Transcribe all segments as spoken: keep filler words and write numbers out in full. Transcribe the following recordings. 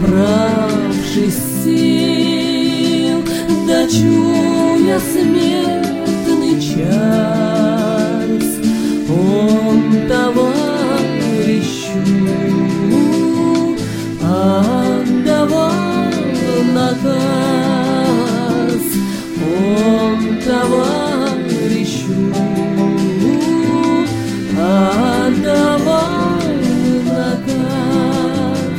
Набравшись сил, дочуя смертный час, он товарищу отдавал наказ, он товарищу отдавал наказ.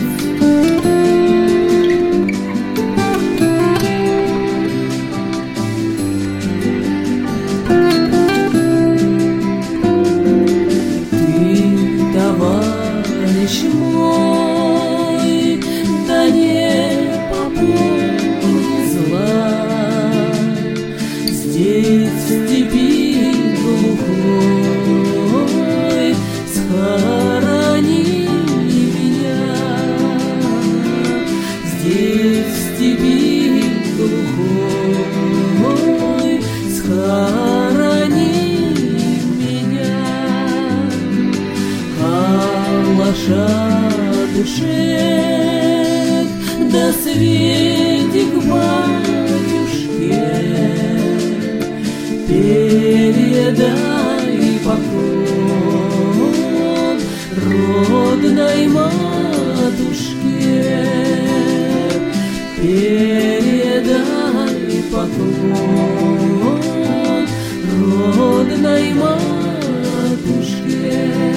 Ты, товарищ мой, да не попомни зла, здесь в степи глухой схорони меня, здесь в степи глухой схорони меня. А лошадушек да светик батюшке передай поклон родной матушке, передай поклон родной матушке.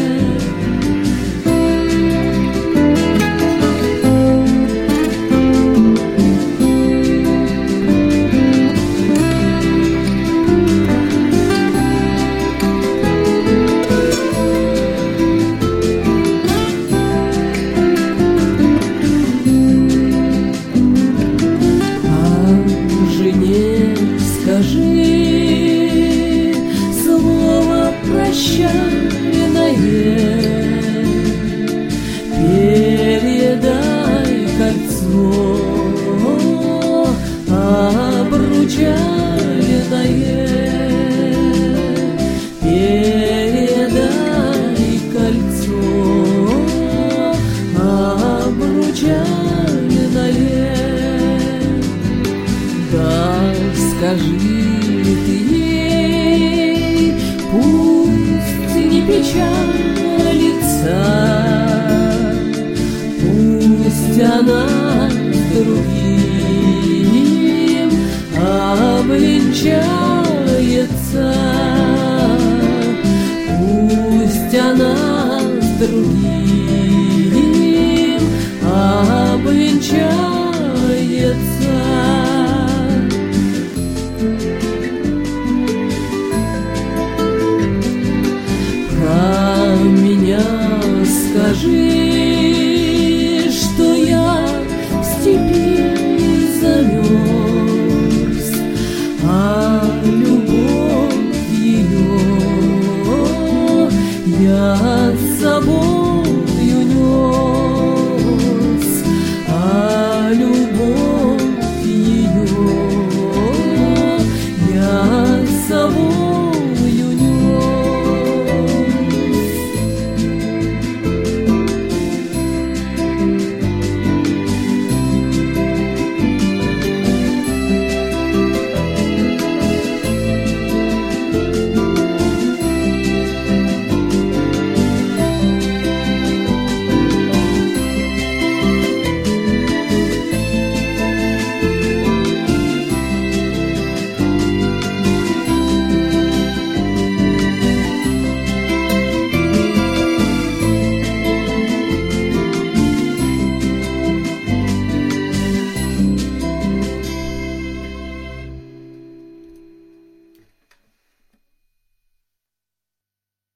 Скажи слово прощальное, передай кольцо обручальное, передай кольцо обручальное. Да, скажи ты ей, пусть не печалится, пусть она другим обвенчается, пусть она другим обвенчается. Скажи,